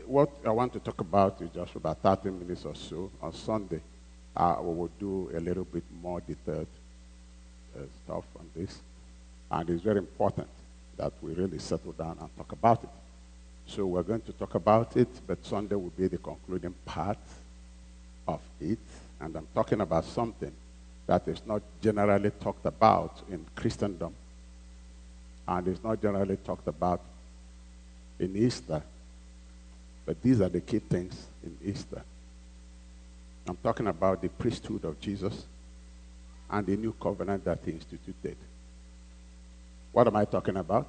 what I want to talk about is just about 30 minutes or so. On Sunday, we will do a little bit more detailed stuff on this. And it's very important that we really settle down and talk about it. So we're going to talk about it, but Sunday will be the concluding part of it. And I'm talking about something that is not generally talked about in Christendom. And it's not generally talked about in Easter. But these are the key things in Easter. I'm talking about the priesthood of Jesus and the new covenant that he instituted. What am I talking about?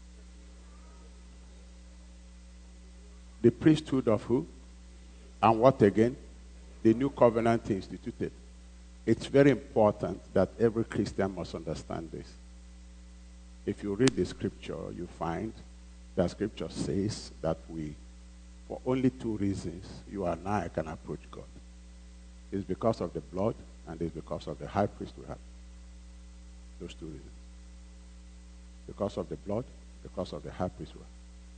The priesthood of who? And what again? The new covenant he instituted. It's very important that every Christian must understand this. If you read the scripture, you find that scripture says that for only two reasons, you and I can approach God. It's because of the blood, and it's because of the high priest we have. Those two reasons. Because of the blood, because of the high priest we have.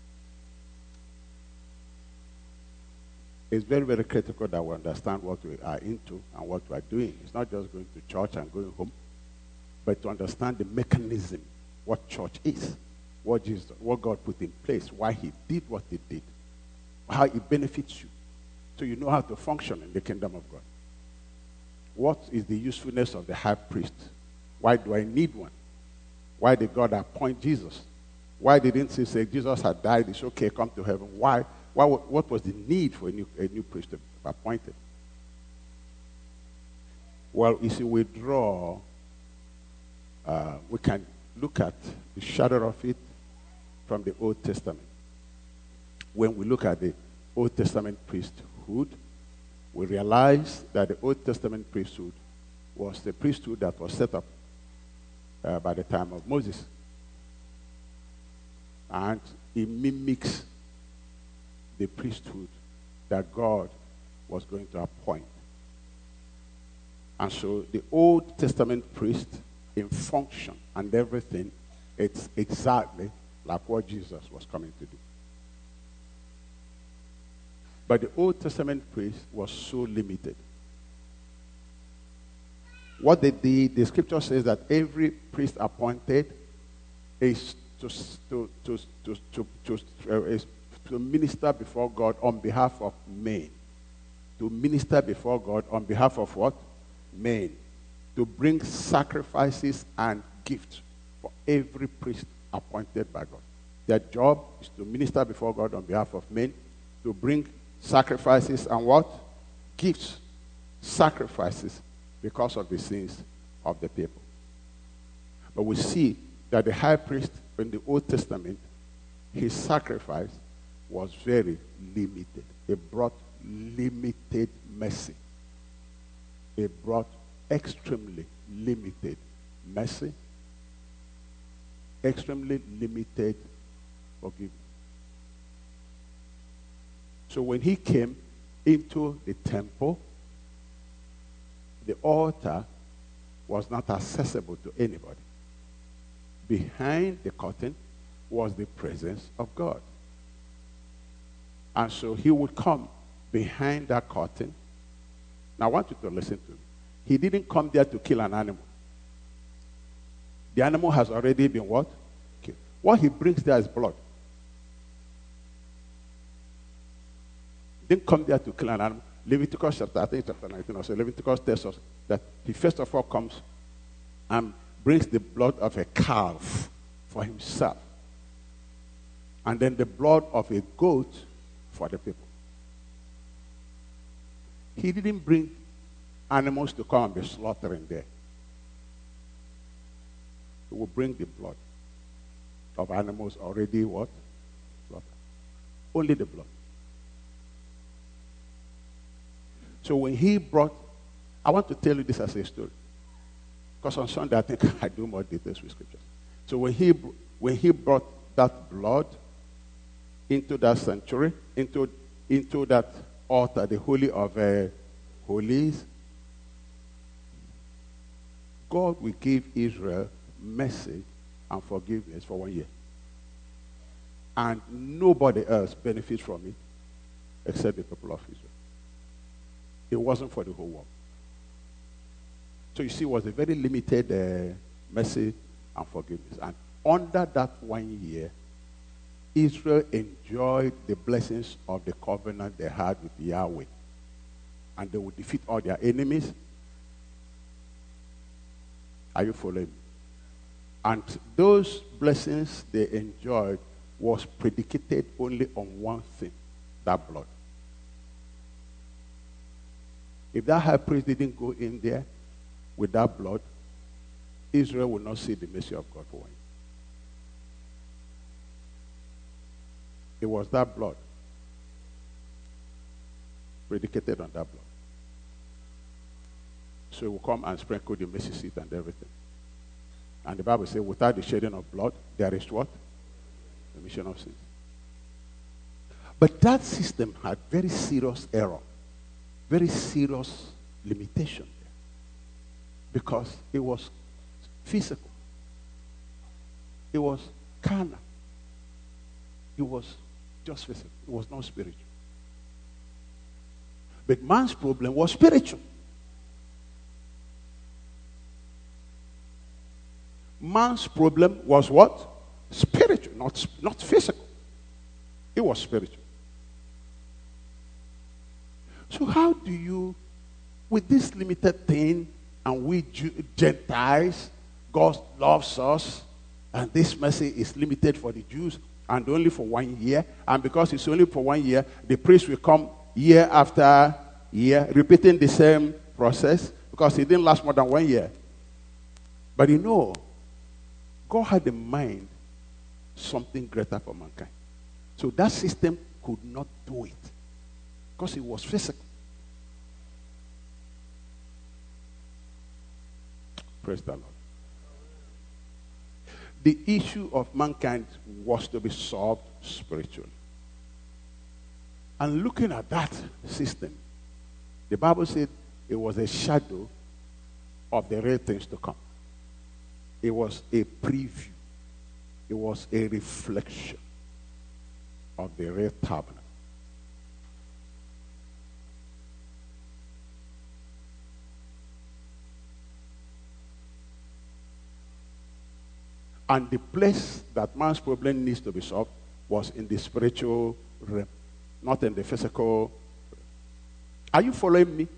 It's very, very critical that we understand what we are into and what we are doing. It's not just going to church and going home, but to understand the mechanism, what church is, what God put in place, why he did what he did, how it benefits you, so you know how to function in the kingdom of God. What is the usefulness of the high priest? Why do I need one? Why did God appoint Jesus? Why didn't he say Jesus had died, it's okay, come to heaven? Why? What was the need for a new priest to be appointed? Well, you see, we can look at the shadow of it from the Old Testament. When we look at the Old Testament priesthood, we realize that the Old Testament priesthood was the priesthood that was set up by the time of Moses. And it mimics the priesthood that God was going to appoint. And so the Old Testament priest in function and everything, it's exactly like what Jesus was coming to do. But the Old Testament priest was so limited. What they did, the scripture says that every priest appointed is to minister before God on behalf of men. To minister before God on behalf of what? Men. To bring sacrifices and gifts for every priest appointed by God. Their job is to minister before God on behalf of men, to bring sacrifices and what? Gifts. Sacrifices because of the sins of the people. But we see that the high priest in the Old Testament, his sacrifice was very limited. It brought limited mercy. It brought extremely limited mercy, extremely limited forgiveness. So when he came into the temple, the altar was not accessible to anybody. Behind the curtain was the presence of God. And so he would come behind that curtain. Now I want you to listen to me. He didn't come there to kill an animal. The animal has already been what? Killed. What he brings there is blood. He didn't come there to kill an animal. Leviticus chapter 19 or so, Leviticus tells us that he first of all comes and brings the blood of a calf for himself. And then the blood of a goat for the people. He didn't bring animals to come and be slaughtering there. He will bring the blood of animals already what? Slaughtered. Only the blood. So when he brought, I want to tell you this as a story. Because on Sunday I think I do more details with scriptures. So when he brought that blood into that sanctuary, into that altar, the Holy of Holies, God will give Israel mercy and forgiveness for 1 year. And nobody else benefits from it except the people of Israel. It wasn't for the whole world. So you see, it was a very limited mercy and forgiveness. And under that 1 year, Israel enjoyed the blessings of the covenant they had with Yahweh. And they would defeat all their enemies. Are you following me? And those blessings they enjoyed was predicated only on one thing, that blood. If that high priest didn't go in there with that blood, Israel will not see the mercy of God for 1 year. It was that blood, predicated on that blood. So he will come and sprinkle the mercy seat and everything. And the Bible says, without the shedding of blood, there is what? Remission of sins. But that system had very serious error, very serious limitation there. Because it was physical. It was carnal. It was just physical. It was not spiritual. But man's problem was spiritual. Man's problem was what? Spiritual, not physical. It was spiritual. So how do you, with this limited thing, and we Gentiles, God loves us, and this mercy is limited for the Jews, and only for 1 year, and because it's only for 1 year, the priest will come year after year, repeating the same process, because it didn't last more than 1 year. But you know, God had in mind something greater for mankind. So that system could not do it, because it was physical. Praise the Lord. The issue of mankind was to be solved spiritually. And looking at that system, the Bible said it was a shadow of the real things to come. It was a preview. It was a reflection of the real tabernacle. And the place that man's problem needs to be solved was in the spiritual realm, not in the physical realm. Are you following me?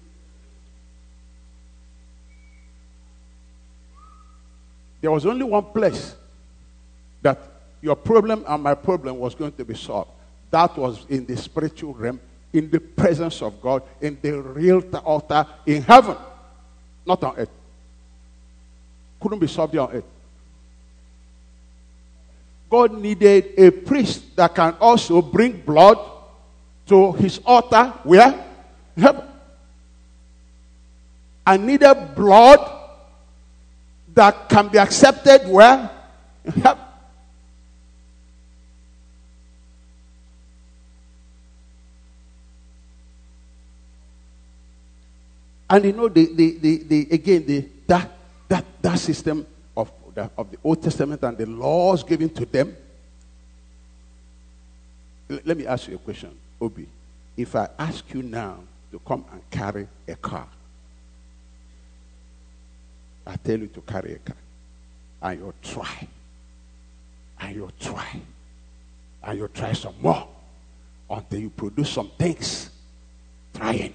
There was only one place that your problem and my problem was going to be solved. That was in the spiritual realm, in the presence of God, in the real altar in heaven, not on earth. Couldn't be solved here on earth. God needed a priest that can also bring blood to his altar where? Heaven. And needed blood that can be accepted where? Heaven. And you know, that system of the Old Testament and the laws given to them. Let me ask you a question, Obi. If I ask you now to come and carry a car, I tell you to carry a car, and you'll try, and you'll try, and you'll try some more until you produce some things. Trying.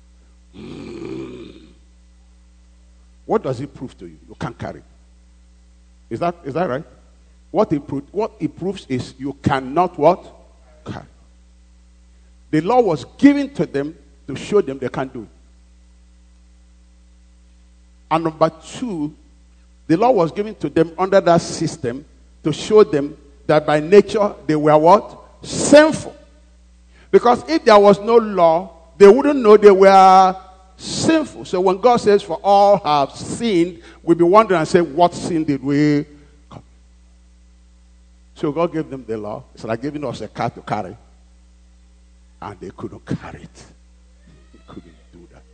What does it prove to you? You can't carry it. Is that right? What it proves is you cannot what? Carry. The law was given to them to show them they can't do it. And number two, the law was given to them under that system to show them that by nature they were what? Sinful. Because if there was no law, they wouldn't know they were sinful. So when God says, for all have sinned, we'll be wondering and say, what sin did we commit? So God gave them the law. It's like giving us a car to carry. And they couldn't carry it. They couldn't do that.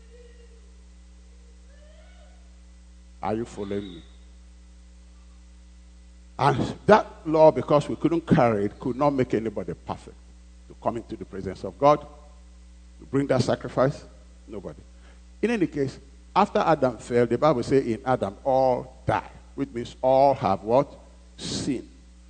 Are you following me? And that law, because we couldn't carry it, could not make anybody perfect to come into the presence of God. to bring that sacrifice? Nobody. In any case, after Adam fell, the Bible says in Adam all die, which means all have what? Sin.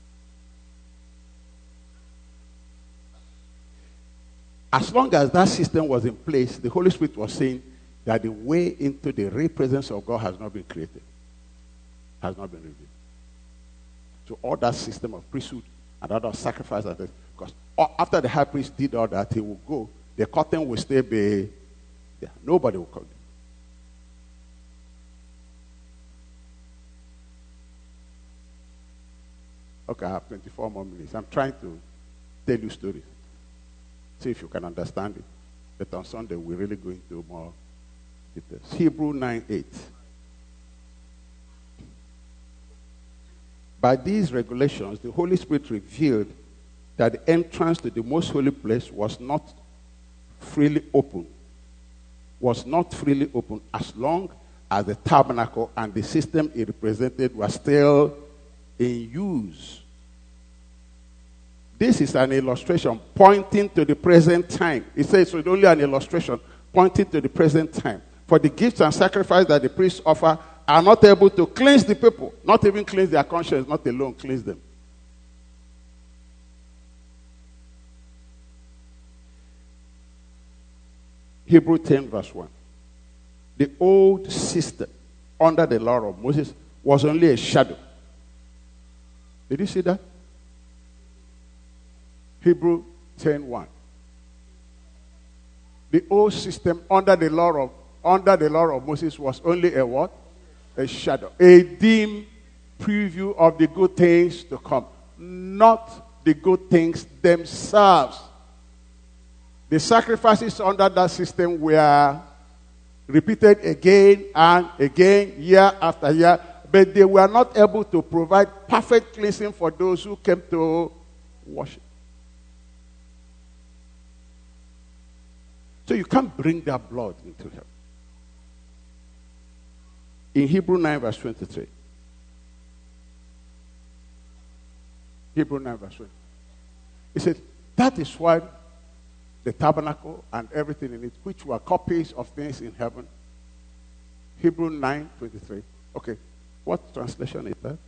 As long as that system was in place, the Holy Spirit was saying that the way into the real presence of God has not been created, has not been revealed. So all that system of priesthood and other sacrifice, and because after the high priest did all that, he will go, the curtain will still be there. Nobody will come. Okay, I have 24 more minutes. I'm trying to tell you stories. See if you can understand it. But on Sunday, we're really going into more details. Hebrews 9:8. By these regulations, the Holy Spirit revealed that the entrance to the most holy place was not freely open. Was not freely open as long as the tabernacle and the system it represented were still in use. This is an illustration pointing to the present time. It says so it's only an illustration pointing to the present time. For the gifts and sacrifice that the priests offer are not able to cleanse the people, not even cleanse their conscience, not alone cleanse them. Hebrews 10 verse 1. The old system under the law of Moses was only a shadow. Did you see that? Hebrews 10:1. The old system under the law of Moses was only a what? A shadow. A dim preview of the good things to come. Not the good things themselves. The sacrifices under that system were repeated again and again, year after year, but they were not able to provide perfect cleansing for those who came to worship. So you can't bring that blood into heaven. In Hebrews 9 verse 23. Hebrews 9 verse 20. He said, that is why the tabernacle and everything in it, which were copies of things in heaven. Hebrews 9:23. Okay, what translation is that?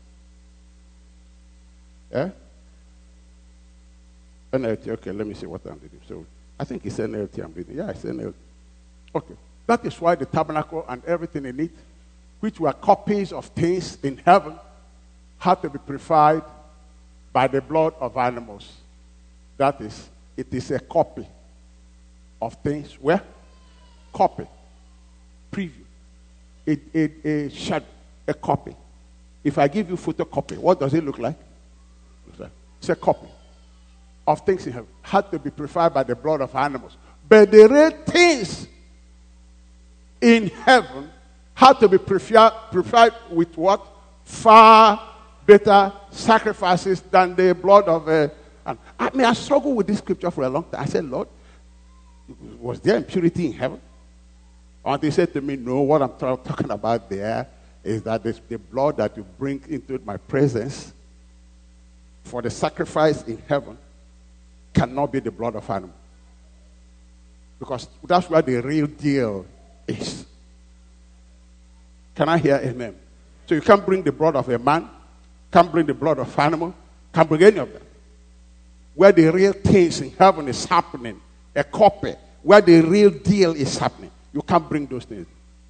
NLT. Okay, let me see what I'm reading. So I think it's NLT I'm reading. Yeah, it's NLT. Okay, that is why the tabernacle and everything in it, which were copies of things in heaven, had to be purified by the blood of animals. That is, it is a copy of things where? Copy. Preview. A shadow. A copy. If I give you photocopy, what does it look like? It's a copy of things in heaven. Had to be purified by the blood of animals. But the real things in heaven had to be purified with what? Far better sacrifices than the blood of a... I struggled with this scripture for a long time. I said, Lord, was there impurity in heaven? And they said to me, no, what I'm talking about there is that the blood that you bring into my presence for the sacrifice in heaven cannot be the blood of animal. Because that's where the real deal is. Can I hear amen? So you can't bring the blood of a man, can't bring the blood of animal, can't bring any of them. Where the real things in heaven is happening, a copy, where the real deal is happening. You can't bring those things.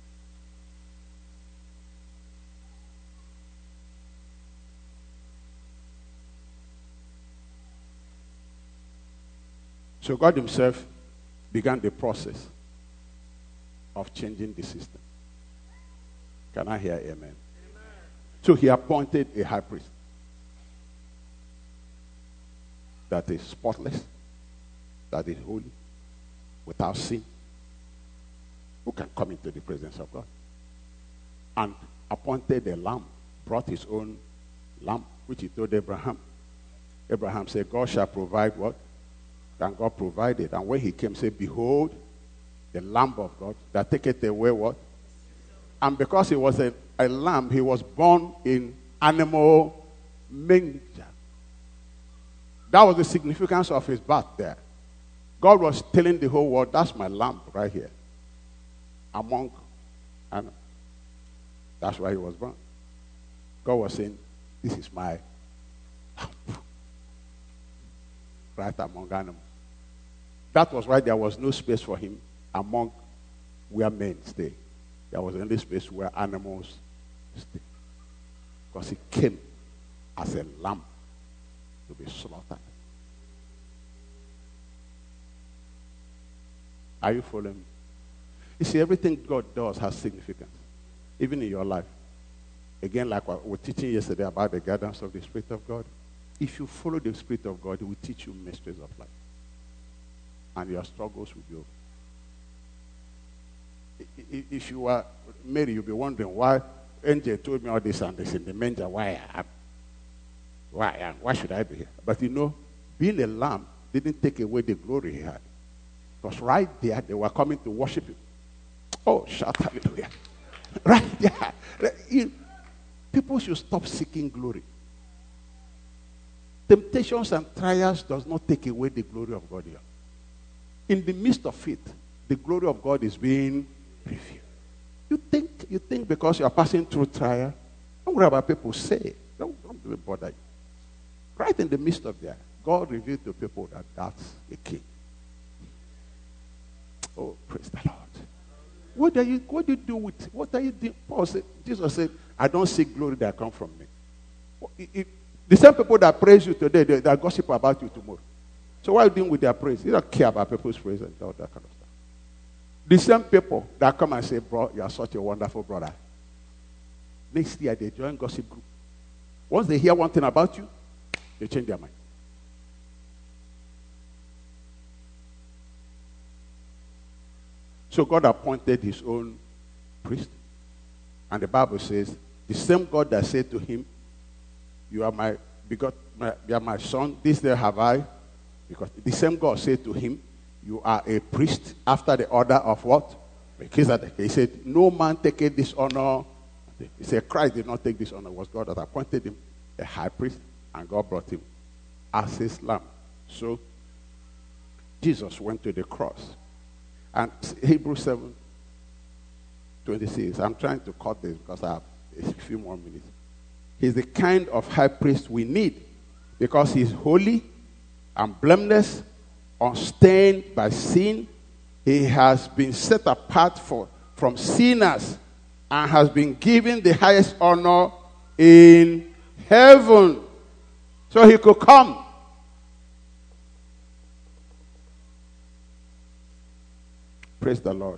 So God himself began the process of changing the system. Can I hear amen? Amen. So he appointed a high priest that is spotless, that is holy, without sin, who can come into the presence of God. And appointed a lamb, brought his own lamb, which he told Abraham. Abraham said, God shall provide what? And God provided. And when he came, said, behold, the Lamb of God that taketh away what? And because he was a lamb, he was born in animal manger. That was the significance of his birth there. God was telling the whole world, that's my lamb right here. Among animals. That's why he was born. God was saying, this is my lamb. Right among animals. That was why there was no space for him among where men stay. There was only space where animals stay. Because he came as a lamb to be slaughtered. Are you following me? You see, everything God does has significance, even in your life. Again, like we were teaching yesterday about the guidance of the Spirit of God. If you follow the Spirit of God, He will teach you mysteries of life. And your struggles will be over. If you were Mary, you'll be wondering why angel told me all this and this in the manger. Why should I be here? But you know, being a lamb didn't take away the glory he had. Because right there, they were coming to worship him. Oh, shout hallelujah. Right there. People should stop seeking glory. Temptations and trials does not take away the glory of God here. In the midst of it, the glory of God is being revealed. You think because you are passing through trial, don't worry about people say. Don't bother you. Right in the midst of that, God revealed to people that that's a king. Oh, praise the Lord. What do you do with, what are you doing? Jesus said, I don't seek glory that come from me. The same people that praise you today, they gossip about you tomorrow. So what are you doing with their praise? You don't care about people's praise and all that kind of stuff. The same people that come and say, bro, you are such a wonderful brother. Next year, they join gossip group. Once they hear one thing about you, they change their mind. So God appointed his own priest. And the Bible says, the same God that said to him, you are my son, this day have I. Because the same God said to him, you are a priest after the order of what? Melchizedek. He said, no man taketh this honor. He said, Christ did not take this honor. It was God that appointed him a high priest, and God brought him as his lamb. So, Jesus went to the cross. And Hebrews 7:26. I'm trying to cut this because I have a few more minutes. He's the kind of high priest we need because he's holy and blameless, unstained by sin. He has been set apart from sinners and has been given the highest honor in heaven. So he could come. Praise the Lord.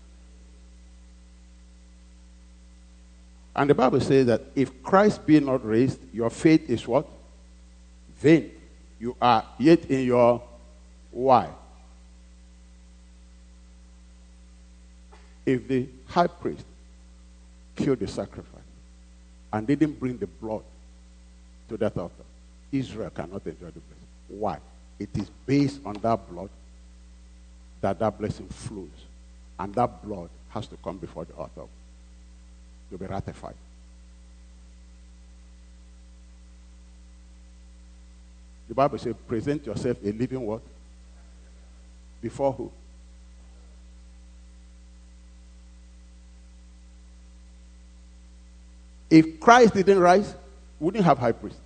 And the Bible says that if Christ be not raised, your faith is what? Vain. You are yet in your why? If the high priest killed the sacrifice and didn't bring the blood to that altar, Israel cannot enjoy the blessing. Why? It is based on that blood that blessing flows. And that blood has to come before the altar to be ratified. The Bible says, present yourself a living what? Before who? If Christ didn't rise, we wouldn't have high priest.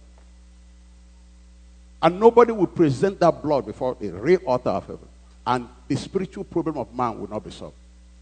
And nobody would present that blood before a real altar of heaven. And the spiritual problem of man will not be solved.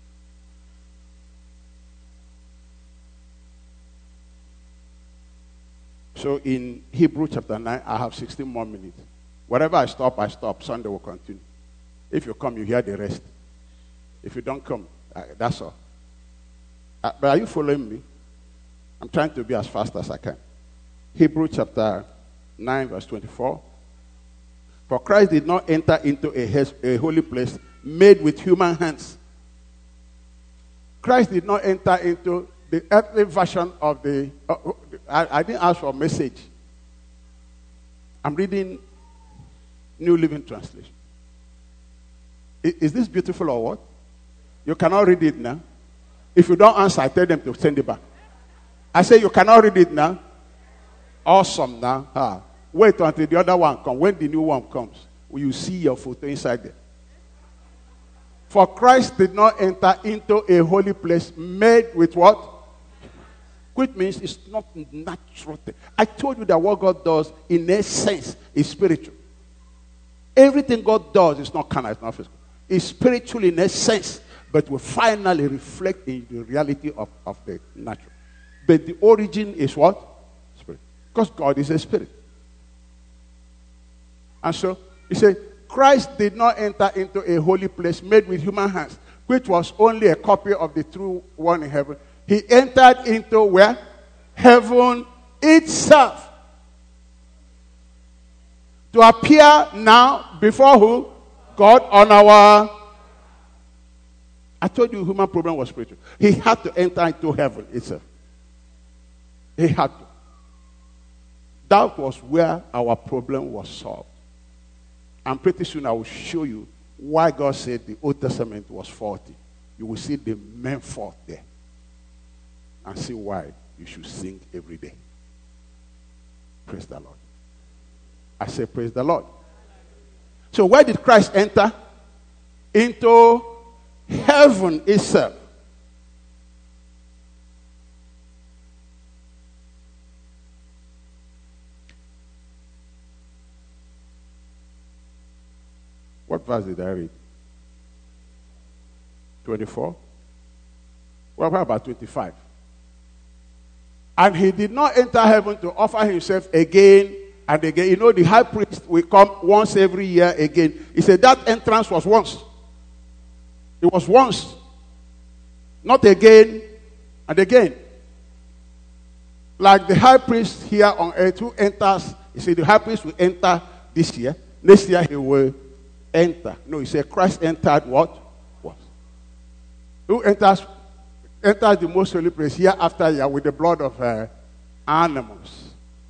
So in Hebrews chapter 9, I have 16 more minutes. Wherever I stop. Sunday will continue. If you come, you hear the rest. If you don't come, that's all. But are you following me? I'm trying to be as fast as I can. Hebrews chapter 9, verse 24. For Christ did not enter into a holy place made with human hands. Christ did not enter into the earthly version of the... I didn't ask for a message. I'm reading New Living Translation. Is this beautiful or what? You cannot read it now. If you don't answer, I tell them to send it back. I say you cannot read it now. Awesome now. Wait until the other one comes. When the new one comes, will you see your photo inside there? For Christ did not enter into a holy place made with what? Which means it's not natural thing. I told you that what God does in a sense is spiritual. Everything God does is not carnal, it's not physical. It's spiritual in a sense, but will finally reflect in the reality of the natural. But the origin is what? Spirit. Because God is a spirit. And so, he said, Christ did not enter into a holy place made with human hands, which was only a copy of the true one in heaven. He entered into where? Heaven itself. To appear now before who? God on our... I told you human problem was spiritual. He had to enter into heaven itself. He had to. That was where our problem was solved. And pretty soon I will show you why God said the Old Testament was faulty. You will see the main fault there. And see why you should sing every day. Praise the Lord. I say praise the Lord. So where did Christ enter? Into heaven itself. What verse did I read? 24? Well, what about 25? And he did not enter heaven to offer himself again and again. You know, the high priest will come once every year again. He said that entrance was once. It was once. Not again and again. Like the high priest here on earth who enters. He said the high priest will enter this year. Next year he will enter. No, he said Christ entered what? Once. Who enters the most holy place year after year with the blood of animals.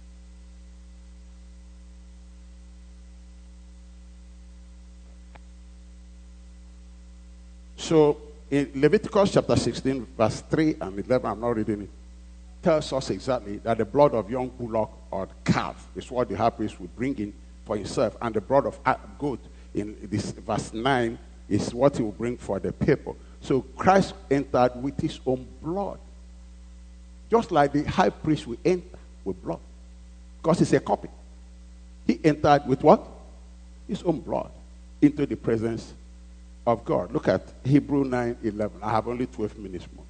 So, in Leviticus chapter 16, verse 3 and 11, I'm not reading it, tells us exactly that the blood of young bullock or calf is what the high priest would bring in for himself, and the blood of goat in this verse 9 is what he will bring for the people. So Christ entered with his own blood. Just like the high priest will enter with blood. Because it's a copy. He entered with what? His own blood into the presence of God. Look at Hebrew 9:11. I have only 12 minutes more.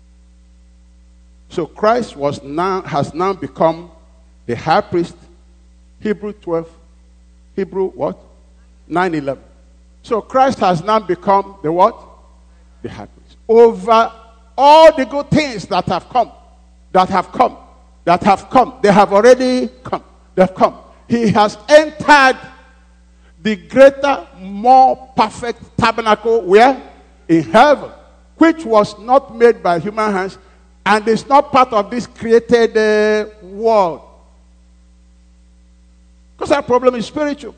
So Christ has now become the high priest. Hebrew what? 9:11. So Christ has now become the what? The high priest. Over all the good things that have come. They have already come. They've come. He has entered the greater, more perfect tabernacle where? In heaven. Which was not made by human hands and is not part of this created world. Because our problem is spiritual.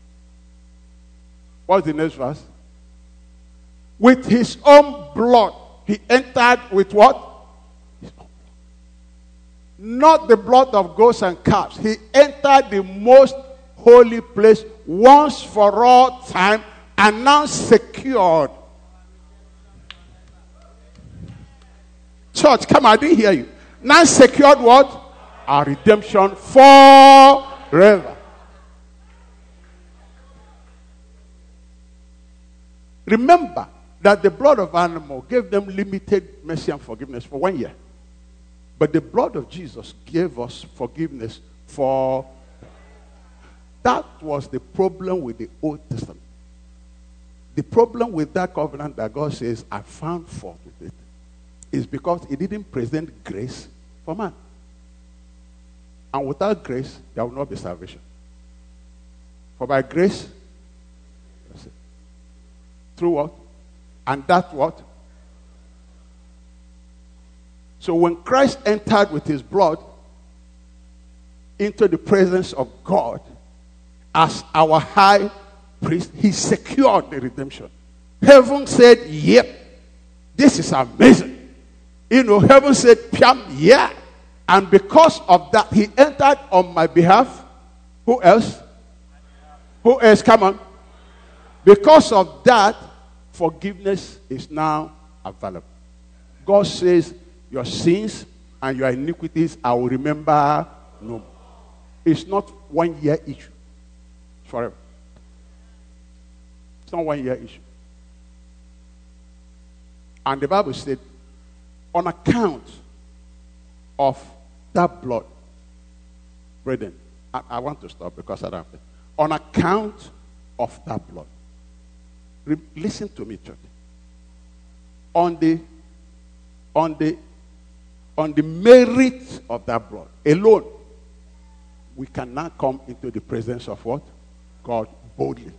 What's the next verse? With his own blood, he entered with what? His own blood. Not the blood of goats and calves. He entered the most holy place once for all time and now secured. Church, come on, I didn't hear you. Now secured what? Our redemption forever. Remember that the blood of animal gave them limited mercy and forgiveness for 1 year. But the blood of Jesus gave us forgiveness for... That was the problem with the Old Testament. The problem with that covenant that God says, I found fault with it, is because it didn't present grace for man. And without grace, there will not be salvation. For by grace, that's it. Through what? And that what? So when Christ entered with his blood into the presence of God as our high priest, he secured the redemption. Heaven said, yep, this is amazing. You know, heaven said, Piam, yeah. And because of that, he entered on my behalf. Who else? Who else? Come on. Because of that, Forgiveness is now available. God says, your sins and your iniquities I will remember no more. It's not 1 year issue. It's forever. It's not 1 year issue. And the Bible said, on account of that blood, brethren, I want to stop because I don't have to. On account of that blood. Listen to me, church. On the merit of that blood alone, we can now come into the presence of what? God boldly.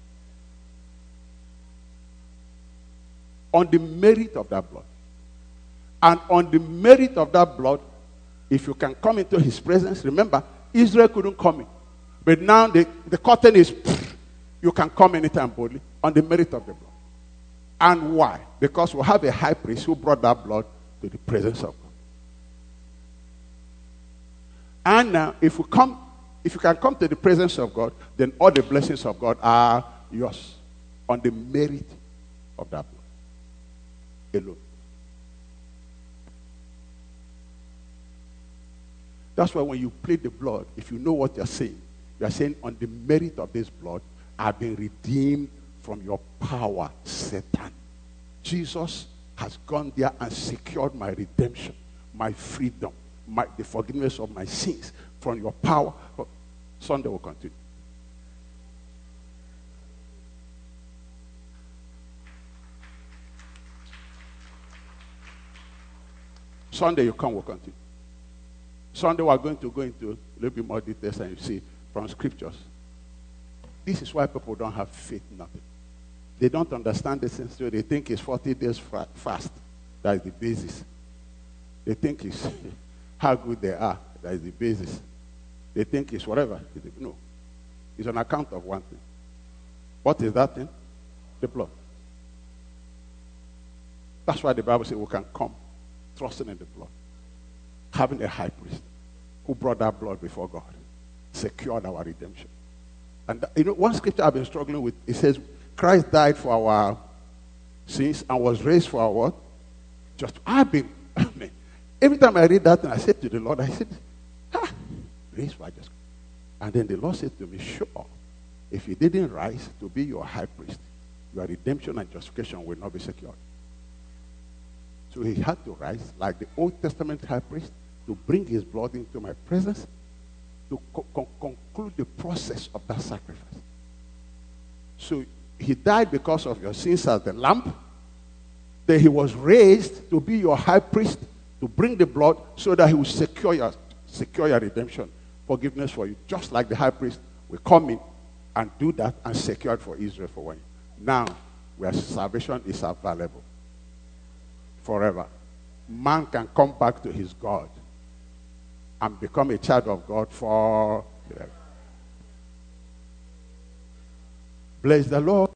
On the merit of that blood. And on the merit of that blood, if you can come into his presence, remember, Israel couldn't come in. But now the curtain is, you can come anytime boldly on the merit of the blood. And why? Because we have a high priest who brought that blood to the presence of God. And now, if you can come to the presence of God, then all the blessings of God are yours on the merit of that blood alone. That's why when you plead the blood, if you know what you're saying on the merit of this blood, I've been redeemed from your power, Satan. Jesus has gone there and secured my redemption, my freedom, the forgiveness of my sins from your power. Sunday will continue. Sunday you come, we'll continue. Sunday we're going to go into a little bit more details and you see from scriptures. This is why people don't have faith in nothing. They don't understand this, so they think it's 40 days fast. That is the basis. They think it's how good they are. That is the basis. They think it's whatever. No. It's on account of one thing. What is that thing? The blood. That's why the Bible says we can come trusting in the blood. Having a high priest who brought that blood before God. Secured our redemption. And one scripture I've been struggling with, it says, Christ died for our sins and was raised for our what? Every time I read that, and I said to the Lord, I said, raised for our just. And then the Lord said to me, sure, if he didn't rise to be your high priest, your redemption and justification will not be secured. So he had to rise, like the Old Testament high priest, to bring his blood into my presence, to conclude the process of that sacrifice. So he died because of your sins as the lamb. Then he was raised to be your high priest, to bring the blood so that he will secure your redemption, forgiveness for you. Just like the high priest will come in and do that and secure it for Israel for 1 year. Now, where salvation is available forever, man can come back to his God and become a child of God forever. Bless the Lord.